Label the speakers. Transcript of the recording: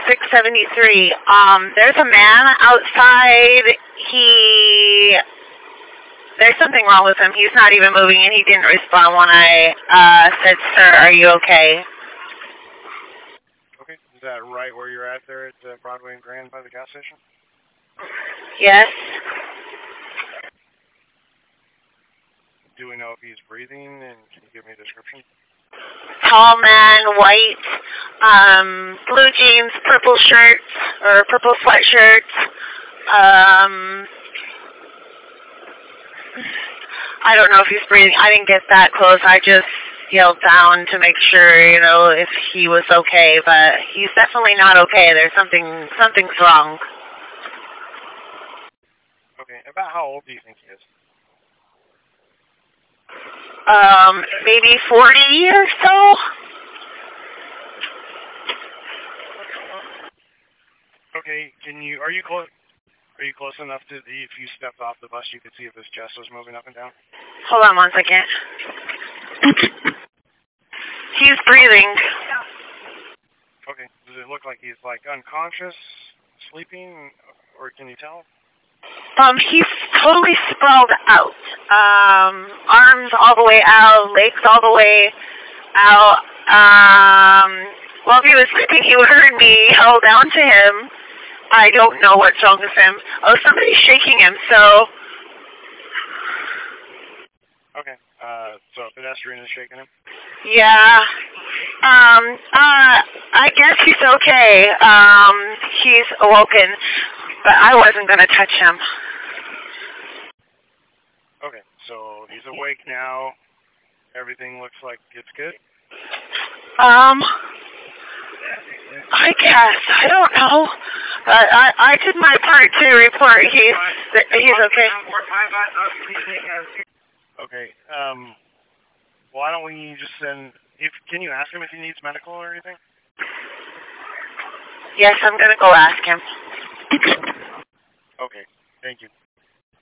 Speaker 1: 673. There's a man outside. There's something wrong with him. He's not even moving, and he didn't respond when I said, "Sir, are you okay?"
Speaker 2: Okay. Is that right where you're at there at Broadway and Grand by the gas station?
Speaker 1: Yes.
Speaker 2: Do we know if he's breathing, and can you give me a description?
Speaker 1: Tall man, white, blue jeans, purple shirts, or purple sweatshirt. I don't know if he's breathing. I didn't get that close. I just yelled down to make sure, if he was okay, but he's definitely not okay. There's something's wrong.
Speaker 2: Okay. About how old do you think he is?
Speaker 1: Maybe 40 or so.
Speaker 2: Okay. Are you close? Are you close enough to if you stepped off the bus, you could see if his chest was moving up and down?
Speaker 1: Hold on 1 second. He's breathing.
Speaker 2: Okay. Does it look like he's unconscious, sleeping, or can you tell?
Speaker 1: He's totally sprawled out. Arms all the way out, legs all the way out. While he was sleeping, he heard me yell down to him. I don't know what's wrong with him. Oh, somebody's shaking him, so...
Speaker 2: Okay. So a pedestrian is shaking him?
Speaker 1: Yeah. I guess he's okay. He's awoken, but I wasn't going to touch him.
Speaker 2: Okay, so he's awake now. Everything looks like it's good?
Speaker 1: I guess. I don't know. But I did my part to report he's okay.
Speaker 2: Okay, why don't we just send... Can you ask him if he needs medical or anything?
Speaker 1: Yes, I'm going to go ask him.
Speaker 2: Okay, thank you.